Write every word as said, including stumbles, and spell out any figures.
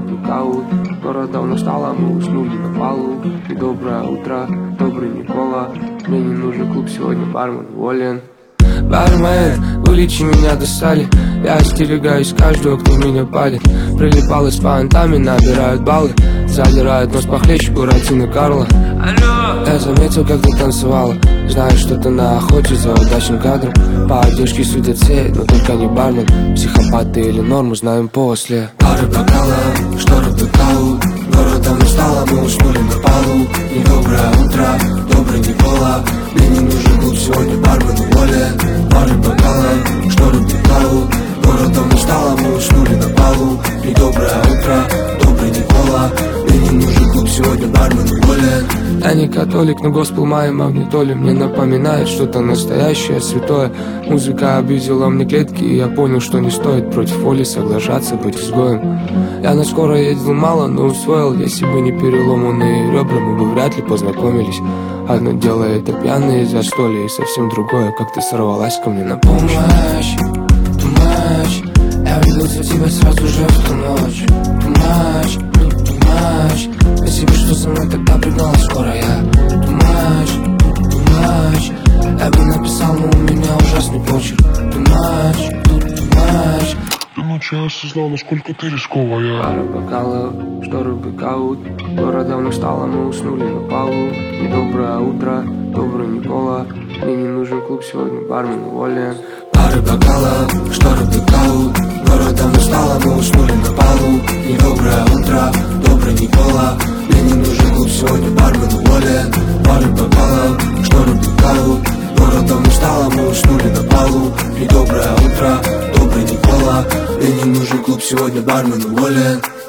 блэкаут. Город давно встал, а мы уснули на полу. И доброе утро, добрый Никола. Мне не нужен клуб, сегодня бармен уволен. Бармен, вылечи, меня достали. Я остерегаюсь каждого, кто в меня палит. Прилипалы с понтами, набирают баллы. Задирают нос похлеще Буратино Карло. Я заметил, как ты танцевала. Знаю, что ты на охоте за удачным кадром. По одежке судят все, но только не бармен. Психопат ты или норму знаем после. Пары бокала, шторы блэкаут. Город давно встал, а мы уснули на полу. Недоброе утро, добрый Никола. Мне не нужен клуб, сегодня бармен уволен. Пары бокала, шторы блэкаут. Город давно встал, а мы уснули на полу. Недоброе утро, добрый Никола. Мне не нужен клуб, сегодня бармен уволен. Я не католик, но госпел моей магнитоли мне напоминает что-то настоящее, святое. Музыка обидела мне клетки, и я понял, что не стоит против воли соглашаться быть изгоем. Я на скоро ездил мало, но усвоил, если бы не переломанные ребра, мы бы вряд ли познакомились. Одно дело это пьяные застолья, и совсем другое, как ты сорвалась ко мне на помощь. Too much, я влюбился в тебя сразу же в ту ночь. Too much, too much. Спасибо, что со мной тогда пригнал скоро я. Too much, too much. Я бы написал, но у меня ужасный почерк. Too much, too much. Ты ночью осознал, насколько ты рисковая. Пара бокалов, шторы блэкаут. Город давно встал, а мы уснули на полу. Недоброе утро, добрый Никола. Мне не нужен клуб, сегодня бармен уволен. Пары бокалов, шторы блэкаут. Город давно встал, а мы уснули на полу. Недоброе утро, добрый Никола. Мне не нужен клуб, сегодня бармен уволен. Пары бокалов, шторы блэкаут. Город давно встал, а мы уснули на полу. Недоброе утро, добрый Никола. Мне не нужен клуб, сегодня бармен уволен.